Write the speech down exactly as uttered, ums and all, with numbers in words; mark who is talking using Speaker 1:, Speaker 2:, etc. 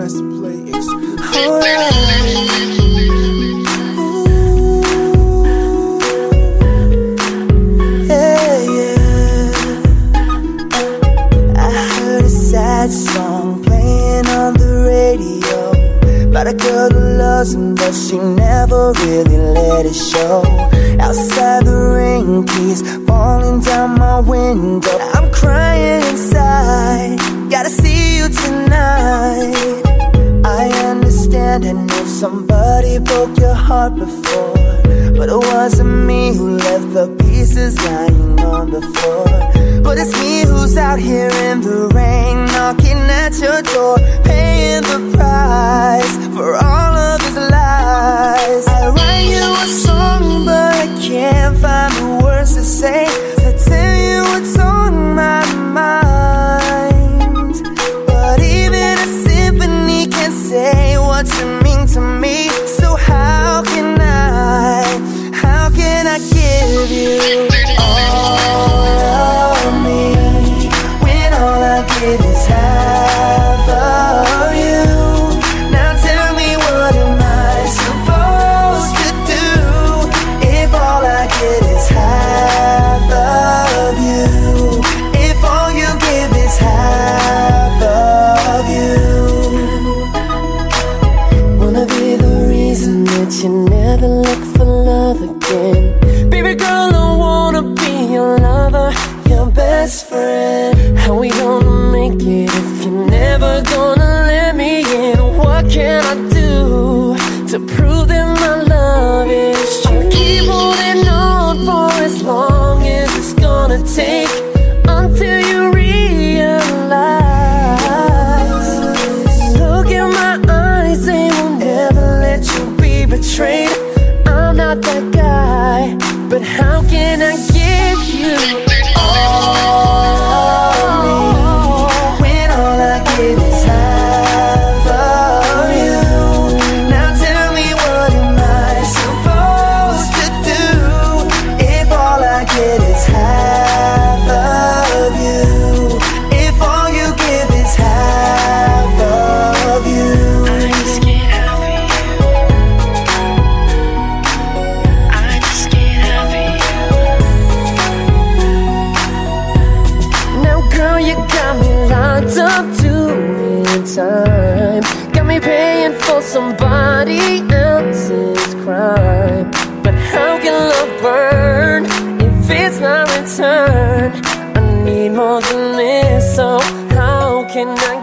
Speaker 1: press play. It's alright. Song playing on the radio about a girl who loves him, but she never really let it show. Outside the rain keeps falling down my window. I'm crying inside, gotta see you tonight. I understand, I know somebody broke your heart before, but it wasn't me who left the pieces lying on the floor. But it's me who's out here in the rain, knocking at your door, paying the price for all of his lies. I write you a song, but I can't find the words to say, to tell you what's on my mind. But even a symphony can't say what you mean to me. So how can I, how can I give you all of me when all I get is half of you? Now tell me, what am I supposed to do if all I get is half of you? If all you give is half of you? Wanna be the reason that you never look for love again. Baby girl, I wanna be your lover, your best friend. How we gonna make it if you're never gonna let me in? What can I do to prove that my love is true? I'll keep holding on for as long as it's gonna take, until you realize. Look in my eyes, they will never let you be betrayed. I'm not that guy, but how can I give you all of me when all I get is half of you? Now tell me, what am I supposed to do if all I get is half of you? If all you give is half of you? I just can't have you. I just can't have you. Now girl, you got me locked up doing time. Got me paying for somebody else's crime. But how can love burn if it's not returned? I need more than this, so how can I